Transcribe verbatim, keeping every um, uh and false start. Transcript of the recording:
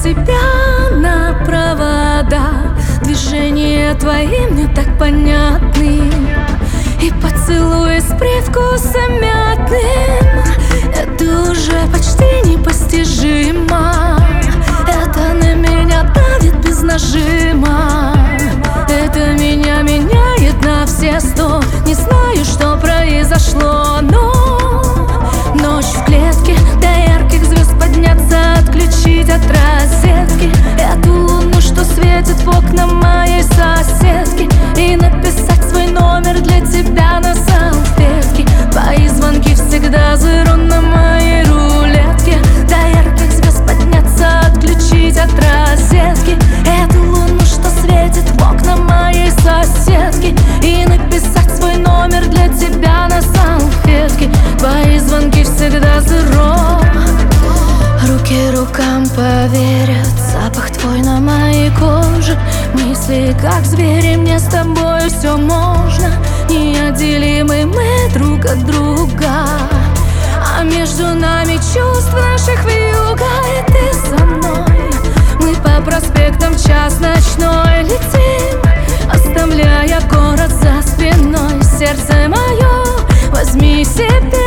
тебя на провода. Движения твои мне так понятны, и поцелуй с привкусом мятным. Это уже почти непостижимо. Это на меня давит без нажима. Это меня меняет на все сто. Не знаю, что произошло, но ночь в клетке, до ярких звезд подняться, отключить от розетки эту луну, что светит в окна моей соседки, и написать свой номер для тебя на салфетке. Твои звонки всегда зеро на моей рулетке. До ярких звезд подняться, отключить от розетки эту луну, что светит в окна моей соседки, и написать свой номер для тебя на салфетке. Твои звонки всегда зеро. Руки рукам поверят, запах твой на моей коже. Мысли как звери, мне с тобой все можно. Неотделимы мы друг от друга, а между нами чувств наших вьюга. И ты со мной, мы по проспектам в час ночной летим, оставляя город за спиной. Сердце мое, возьми себе